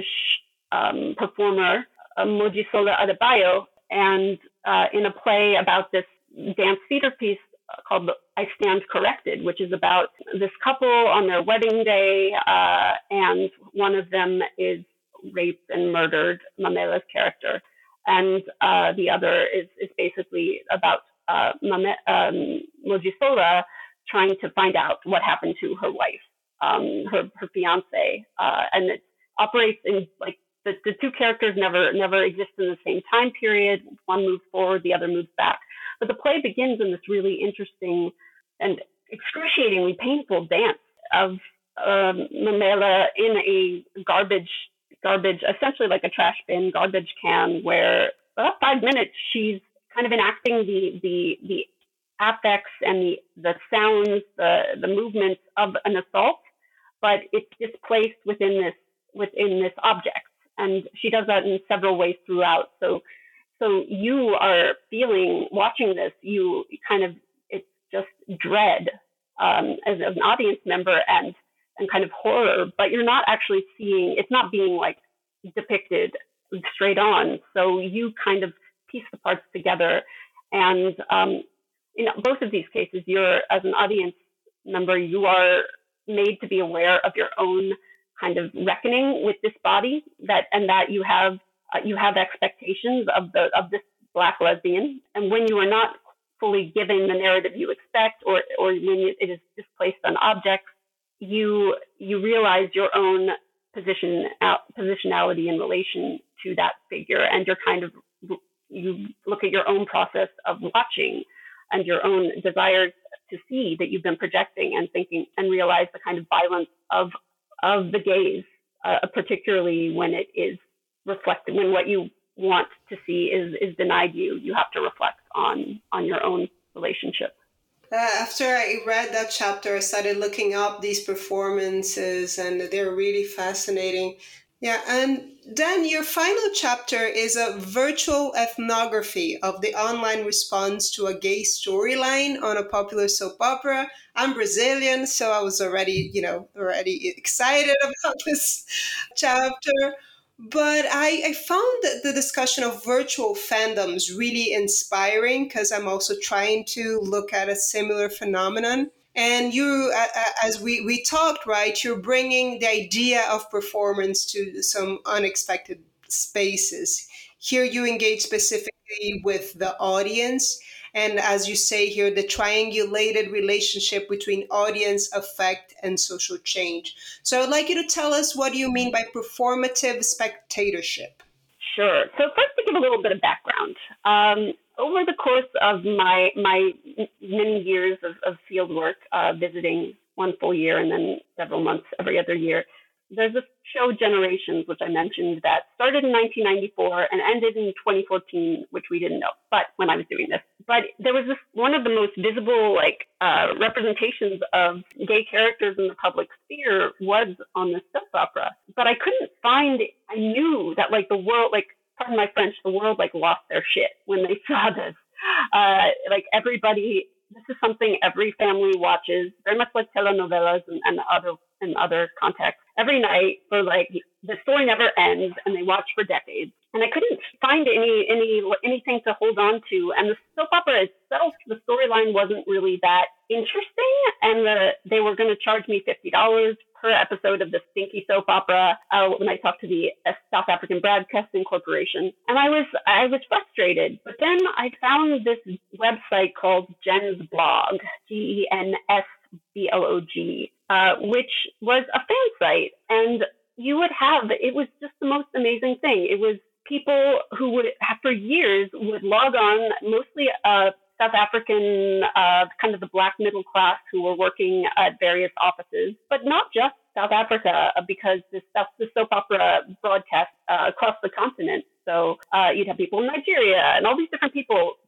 um, performer, uh, Mojisola Adebayo, and uh, in a play about this dance theater piece called I Stand Corrected, which is about this couple on their wedding day, uh, and one of them is raped and murdered, Mamela's character, and uh, the other is, is basically about uh, Mame, um, Mojisola trying to find out what happened to her wife, um, her, her fiance, uh, and it operates in like the, the two characters never never exist in the same time period. One moves forward, the other moves back. But the play begins in this really interesting and excruciatingly painful dance of um, Mamela in a garbage, garbage, essentially like a trash bin, garbage can, where for about five minutes she's kind of enacting the the the affects and the the sounds, the the movements of an assault, but it's displaced within this within this object, and she does that in several ways throughout. So. So you are feeling, watching this, you kind of, it's just dread um, as an audience member and, and kind of horror, but you're not actually seeing, it's not being like depicted straight on. So you kind of piece the parts together. And um, in both of these cases, you're, as an audience member, you are made to be aware of your own kind of reckoning with this body, that and that you have Uh, you have expectations of the of this Black lesbian, and when you are not fully given the narrative you expect, or or when it is displaced on objects, you you realize your own position out, positionality in relation to that figure, and you're kind of you look at your own process of watching and your own desires to see that you've been projecting and thinking, and realize the kind of violence of of the gaze, uh, particularly when it is reflected, when what you want to see is is denied you. You have to reflect on on your own relationship. Uh, after I read that chapter, I started looking up these performances, and they're really fascinating. Yeah, and then your final chapter is a virtual ethnography of the online response to a gay storyline on a popular soap opera. I'm Brazilian, so I was already, you know, already excited about this chapter. But I, I found the discussion of virtual fandoms really inspiring, because I'm also trying to look at a similar phenomenon. And you, as we, we talked, right, you're bringing the idea of performance to some unexpected spaces. Here you engage specifically with the audience. And as you say here, the triangulated relationship between audience, effect, and social change. So I'd like you to tell us, what do you mean by performative spectatorship? Sure. So first, to give a little bit of background. Um, over the course of my my many years of, of field work, uh, visiting one full year and then several months every other year, there's a show, Generations, which I mentioned, that started in nineteen ninety-four and ended in twenty fourteen, which we didn't know, but when I was doing this. But there was this, one of the most visible like uh, representations of gay characters in the public sphere was on the soap opera. But I couldn't find, I knew that like the world, like, pardon my French, the world like lost their shit when they saw this. Uh, like everybody, this is something every family watches, very much like telenovelas and, and other in other contexts, every night for like, the story never ends, and they watch for decades. And I couldn't find any any anything to hold on to. And the soap opera itself, the storyline wasn't really that interesting. And the, they were going to charge me fifty dollars per episode of the stinky soap opera uh, when I talked to the uh, South African Broadcasting Corporation. And I was I was frustrated. But then I found this website called Jen's Blog, G E N S B L O G, uh, which was a fan site. And you would have, it was just the most amazing thing. It was people who would, for years, would log on, mostly uh, South African, uh, kind of the Black middle class who were working at various offices, but not just South Africa, because this stuff, the soap opera broadcast uh, across the continent. So uh, you'd have people in Nigeria and all these different people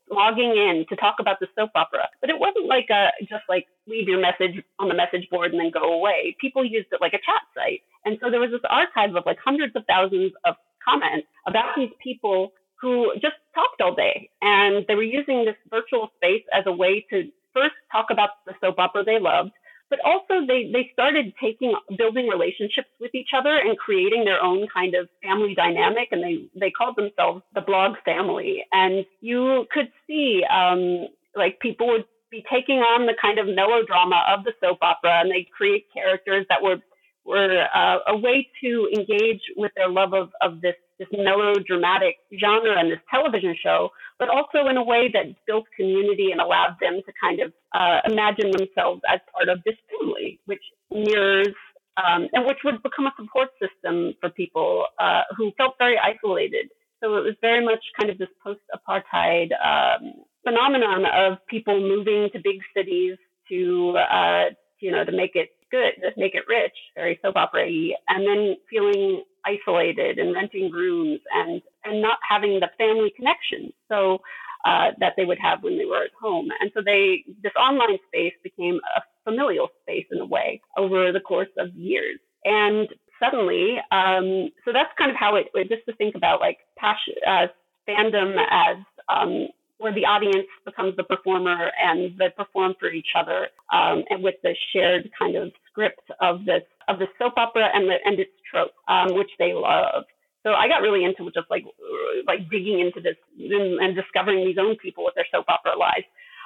logging in to talk about the soap opera. But it wasn't like a just like leave your message on the message board and then go away. People used it like a chat site. And so there was this archive of like hundreds of thousands of comments about these people who just talked all day. And they were using this virtual space as a way to first talk about the soap opera they loved, but also they, they started taking, building relationships with each other and creating their own kind of family dynamic. And they, they called themselves the blog family. And you could see um, like people would be taking on the kind of melodrama of the soap opera, and they'd create characters that were were uh, a way to engage with their love of, of this, this melodramatic genre and this television show, but also in a way that built community and allowed them to kind of uh, imagine themselves as part of this family, which mirrors um, and which would become a support system for people uh, who felt very isolated. So it was very much kind of this post-apartheid um, phenomenon of people moving to big cities to, uh, you know, to make it good, to make it rich, very soap opera-y, and then feeling isolated and renting rooms and, and not having the family connection so uh, that they would have when they were at home. And so they, this online space became a familial space in a way over the course of years. And suddenly, um, so that's kind of how it, just to think about like passion, uh, fandom as um, where the audience becomes the performer and they perform for each other, um, and with the shared kind of script of this of the soap opera and the and its trope, um, which they love. So I got really into just like like digging into this and, and discovering these own people with their soap opera lives,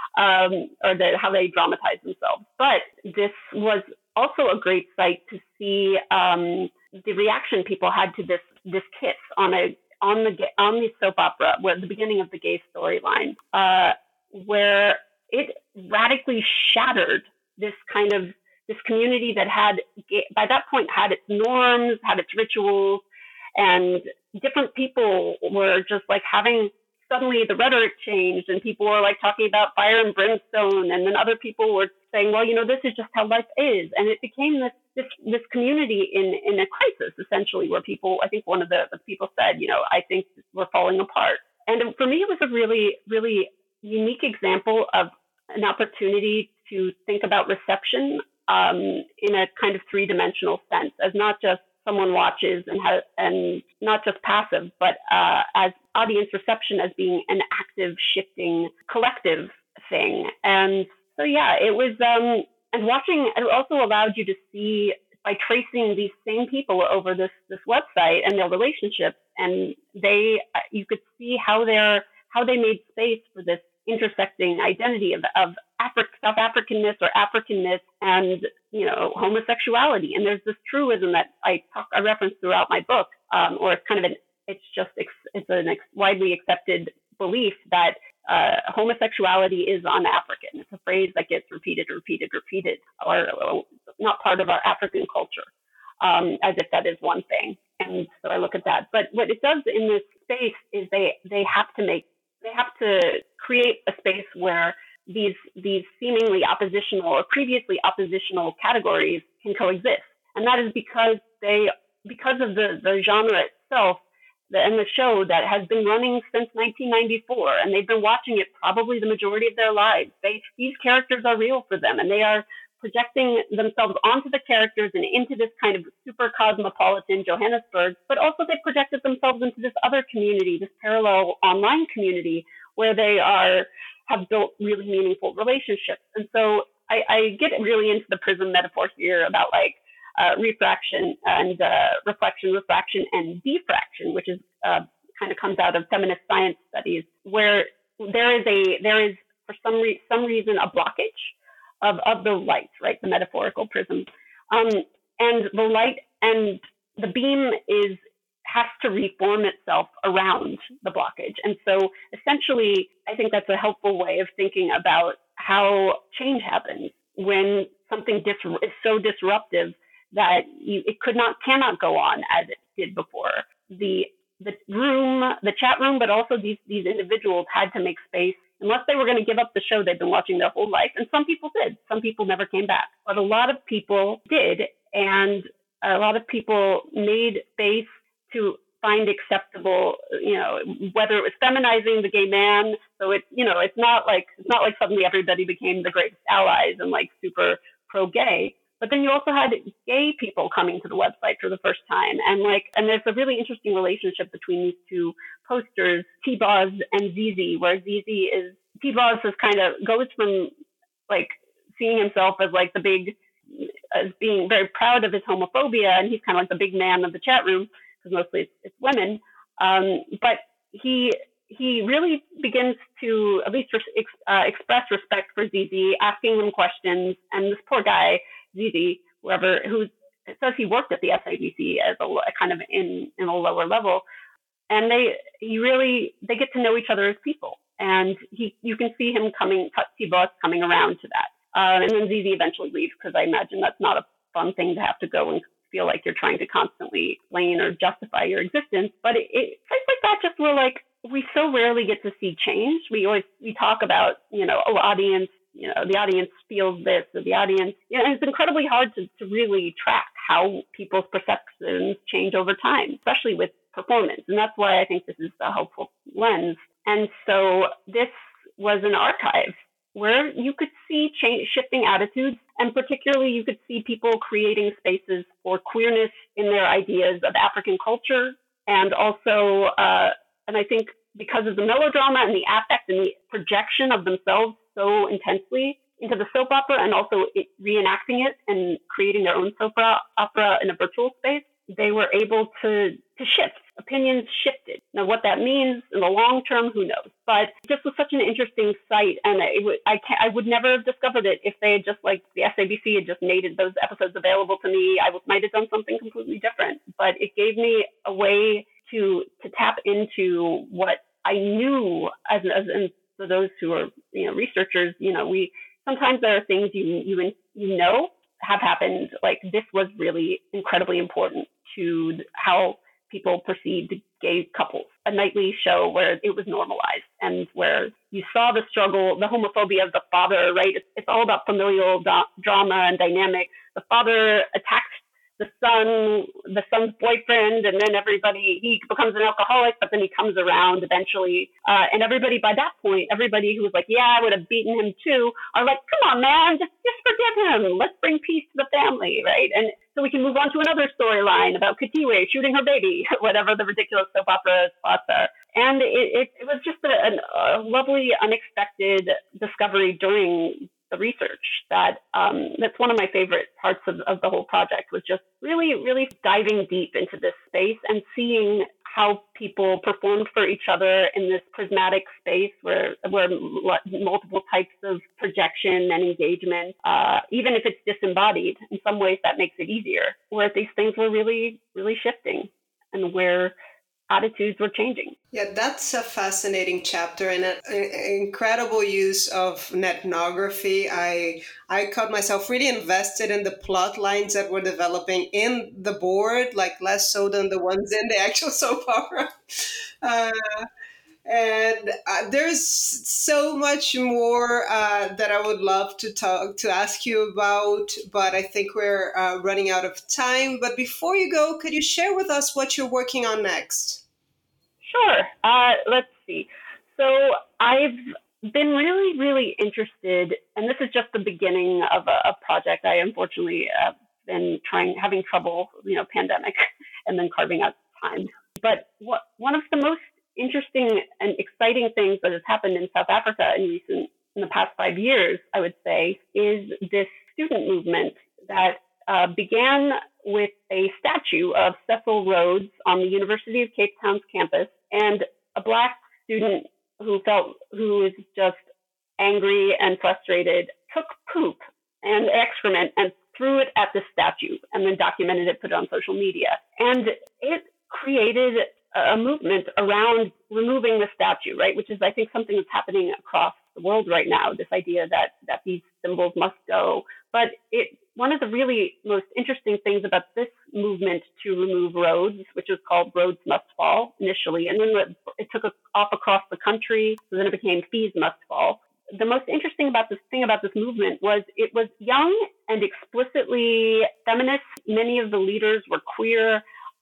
um, or the, how they dramatize themselves. But this was also a great site to see um, the reaction people had to this this kiss on a on the on the soap opera, where the beginning of the gay storyline, uh, where it radically shattered this kind of this community that had by that point had its norms, had its rituals, and different people were just like having suddenly the rhetoric changed, and people were like talking about fire and brimstone, and then other people were saying, well, you know, this is just how life is, and it became this this this community in in a crisis, essentially, where people, I think one of the, the people said, you know, I think we're falling apart. And for me, it was a really, really unique example of an opportunity to think about reception um, in a kind of three-dimensional sense, as not just someone watches and has, and not just passive, but uh, as audience reception as being an active, shifting, collective thing. And so, yeah, it was, um, and watching, it also allowed you to see, by tracing these same people over this, this website and their relationships, and they, you could see how they're, how they made space for this intersecting identity of, of Afri- South Africanness or Africanness and, you know, homosexuality. And there's this truism that I talk, I reference throughout my book, um, or it's kind of an, it's just, it's an ex- widely accepted belief that uh, homosexuality is un-African. It's a phrase that gets repeated, repeated, repeated, or, or not part of our African culture, um, as if that is one thing. And so I look at that. But what it does in this space is they, they have to make, they have to create a space where these these seemingly oppositional or previously oppositional categories can coexist. And that is because they, because of the, the genre itself the, and the show that has been running since nineteen ninety-four, and they've been watching it probably the majority of their lives. They, these characters are real for them, and they are projecting themselves onto the characters and into this kind of super cosmopolitan Johannesburg, but also they projected themselves into this other community, this parallel online community where they are have built really meaningful relationships. And so I, I get really into the prism metaphor here about like uh, refraction and uh, reflection, refraction, and diffraction, which is uh, kind of comes out of feminist science studies, where there is a there is for some re- some reason a blockage of, of the light, right, the metaphorical prism, um, and the light and the beam is has to reform itself around the blockage. And so essentially, I think that's a helpful way of thinking about how change happens when something dis- is so disruptive that you, it could not, cannot go on as it did before. The the room, the chat room, but also these, these individuals had to make space unless they were going to give up the show they've been watching their whole life. And some people did. Some people never came back. But a lot of people did. And a lot of people made space to find acceptable, you know, whether it was feminizing the gay man. So it, you know, it's not like, it's not like suddenly everybody became the greatest allies and like super pro-gay. But then you also had gay people coming to the website for the first time. And like, and there's a really interesting relationship between these two posters, T-Boz and Z Z, where Z Z is, T-Boz is kind of goes from like seeing himself as like the big, as being very proud of his homophobia. And he's kind of like the big man of the chat room, because mostly it's, it's women. Um, but he, he really begins to at least res- uh, express respect for Z Z, asking him questions. And this poor guy, Z Z, whoever, who says he worked at the S I B C as a kind of in, in a lower level. And they, he really, they get to know each other as people. And he, you can see him coming, T-Boz coming around to that. Uh, and then Z Z eventually leaves, because I imagine that's not a fun thing to have to go and feel like you're trying to constantly explain or justify your existence. But it, it things like that just were like, we so rarely get to see change. We always, we talk about, you know, oh, audience, you know, the audience feels this, or the audience, you know, it's incredibly hard to, to really track how people's perceptions change over time, especially with performance. And that's why I think this is a helpful lens. And so this was an archive where you could see change, shifting attitudes, and particularly you could see people creating spaces for queerness in their ideas of African culture, and also, uh, and I think because of the melodrama and the affect and the projection of themselves so intensely into the soap opera, and also it, reenacting it and creating their own soap opera in a virtual space, they were able to, to shift. Opinions shifted. Now, what that means in the long term, who knows? But this was such an interesting site, and it would, I, can't, I would never have discovered it if they had just, like, the S A B C had just made it, those episodes available to me. I might have done something completely different. But it gave me a way to to tap into what I knew, as, as and for those who are, you know, researchers, you know, we sometimes there are things you you you know have happened. Like, this was really incredibly important to how people perceived gay couples. A nightly show where it was normalized, and where you saw the struggle, the homophobia of the father, right? It's, it's all about familial do- drama and dynamic. The father attacks the son, the son's boyfriend, and then everybody, he becomes an alcoholic, but then he comes around eventually. Uh, and everybody, by that point, everybody who was like, yeah, I would have beaten him too, are like, come on, man, just, just forgive him. Let's bring peace to the family, right? And so we can move on to another storyline about Katiwe shooting her baby, whatever the ridiculous soap opera spots are. And it, it, it was just a, a lovely, unexpected discovery during the research that um, that's one of my favorite parts of, of the whole project, was just really, really diving deep into this space and seeing how people performed for each other in this prismatic space where where multiple types of projection and engagement, uh, even if it's disembodied, in some ways that makes it easier, where these things were really, really shifting and where attitudes were changing. Yeah, that's a fascinating chapter and an incredible use of ethnography. I I caught myself really invested in the plot lines that were developing in the board, like less so than the ones in the actual soap opera. Uh, and uh, there's so much more uh, that I would love to talk to ask you about, but I think we're uh, running out of time. But before you go, could you share with us what you're working on next? Sure. Uh, let's see. So I've been really, really interested, and this is just the beginning of a, a project. I unfortunately have been trying, having trouble, you know, pandemic, and then carving out time. But what, one of the most interesting and exciting things that has happened in South Africa in recent, in the past five years, I would say, is this student movement that uh, began with a statue of Cecil Rhodes on the University of Cape Town's campus, and a Black student who felt, who was just angry and frustrated, took poop and excrement and threw it at the statue, and then documented it, put it on social media. And it created a movement around removing the statue, right? Which is, I think, something that's happening across the world right now, this idea that, that these symbols must go. But it, one of the really most interesting things about this movement to remove Rhodes, which was called Rhodes Must Fall initially, and then it took off across the country, so then it became Fees Must Fall. The most interesting about this thing about this movement was it was young and explicitly feminist. Many of the leaders were queer.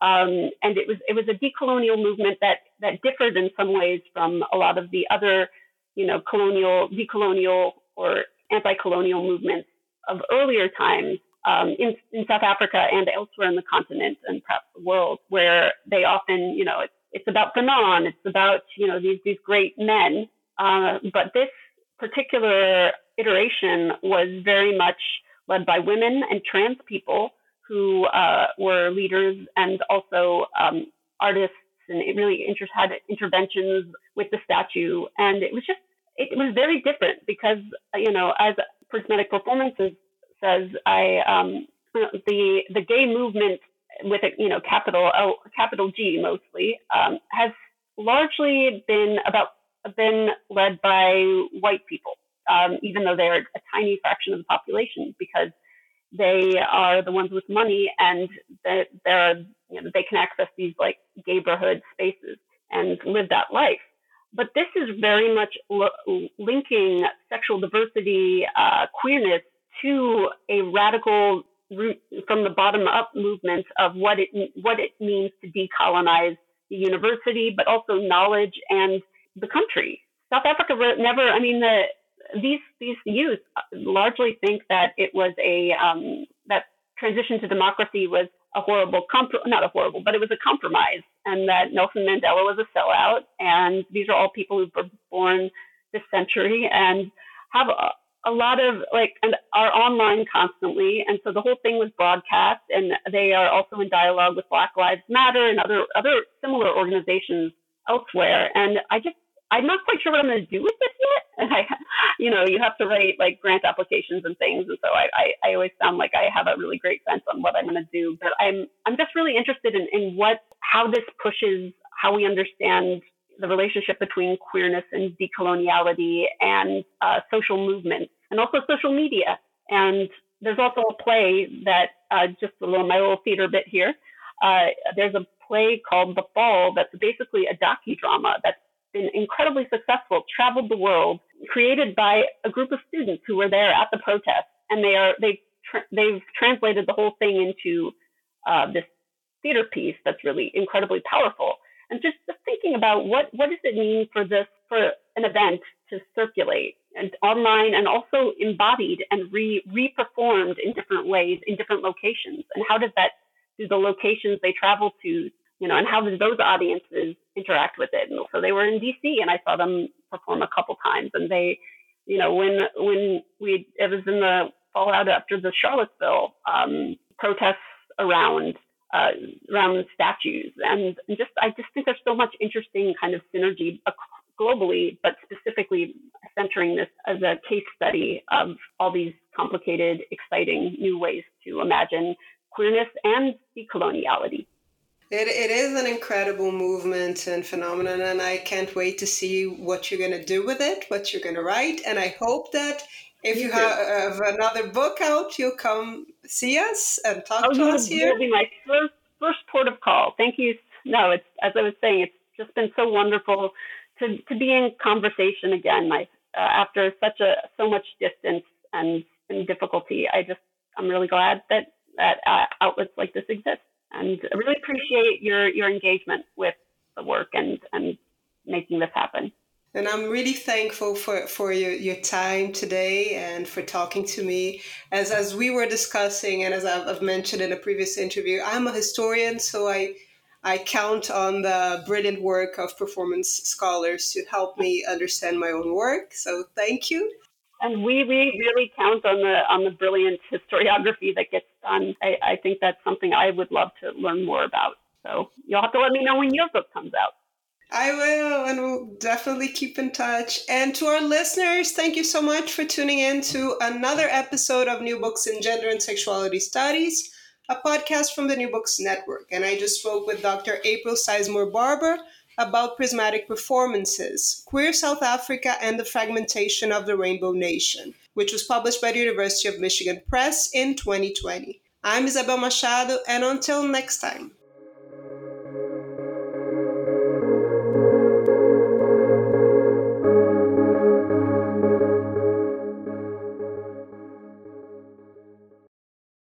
Um, and it was it was a decolonial movement that that differed in some ways from a lot of the other, you know, colonial, decolonial or anti-colonial movements of earlier times um, in, in South Africa and elsewhere in the continent and perhaps the world, where they often, you know, it's, it's about Fanon, it's about, you know, these these great men. Uh, but this particular iteration was very much led by women and trans people who uh, were leaders and also um, artists, and it really inter- had interventions with the statue. And it was just, it was very different because, you know, as Prismatic Performances says, I um, the the gay movement with a, you know, capital L, capital G mostly, um, has largely been about been led by white people, um, even though they're a tiny fraction of the population, because they are the ones with money and they're, they're you know, they can access these like gayborhood spaces and live that life. But this is very much lo- linking sexual diversity, uh, queerness to a radical root from the bottom up movement of what it what it means to decolonize the university, but also knowledge and the country. South Africa never, I mean, the these these youth largely think that it was a um, that transition to democracy was a horrible comp- not a horrible, but it was a compromise, and that Nelson Mandela was a sellout. And these are all people who were born this century and have a, a lot of like and are online constantly. And so the whole thing was broadcast, and they are also in dialogue with Black Lives Matter and other other similar organizations elsewhere. And I just I'm not quite sure what I'm going to do with this yet. And I, you know, you have to write like grant applications and things. And so I, I, I always sound like I have a really great sense on what I'm going to do. But I'm, I'm just really interested in, in what, how this pushes how we understand the relationship between queerness and decoloniality and uh, social movements and also social media. And there's also a play that uh, just a little, my little theater bit here. Uh, there's a play called The Fall that's basically a docudrama that's been incredibly successful, traveled the world, created by a group of students who were there at the protest, and they are they tra- they've translated the whole thing into uh, this theater piece that's really incredibly powerful. And just, just thinking about what what does it mean for this for an event to circulate and online and also embodied and re re-performed in different ways in different locations, and how does that do the locations they travel to, you know, and how did those audiences interact with it? And so they were in D C, and I saw them perform a couple times. And they, you know, when when we it was in the fallout after the Charlottesville um, protests around uh, around statues, and, and just I just think there's so much interesting kind of synergy globally, but specifically centering this as a case study of all these complicated, exciting new ways to imagine queerness and decoloniality. It, it is an incredible movement and phenomenon, and I can't wait to see what you're going to do with it, what you're going to write. And I hope that if you have another book out, you'll come see us and talk oh, to us here. You'll be my first, first port of call. Thank you. No, it's as I was saying, it's just been so wonderful to, to be in conversation again. My, uh, after such a so much distance and, and difficulty, I just I'm really glad that that uh, outlets like this exist. And I really appreciate your, your engagement with the work and, and making this happen. And I'm really thankful for, for your, your time today and for talking to me. As as we were discussing, and as I've, I've mentioned in a previous interview, I'm a historian, so I I count on the brilliant work of performance scholars to help me understand my own work. So thank you. And we, we really count on the on the brilliant historiography that gets done. I, I think that's something I would love to learn more about. So you'll have to let me know when your book comes out. I will, and we'll definitely keep in touch. And to our listeners, thank you so much for tuning in to another episode of New Books in Gender and Sexuality Studies, a podcast from the New Books Network. And I just spoke with Doctor April Sizemore Barber about Prismatic Performances, Queer South Africa and the Fragmentation of the Rainbow Nation, which was published by the University of Michigan Press in twenty twenty. I'm Isabel Machado, and until next time.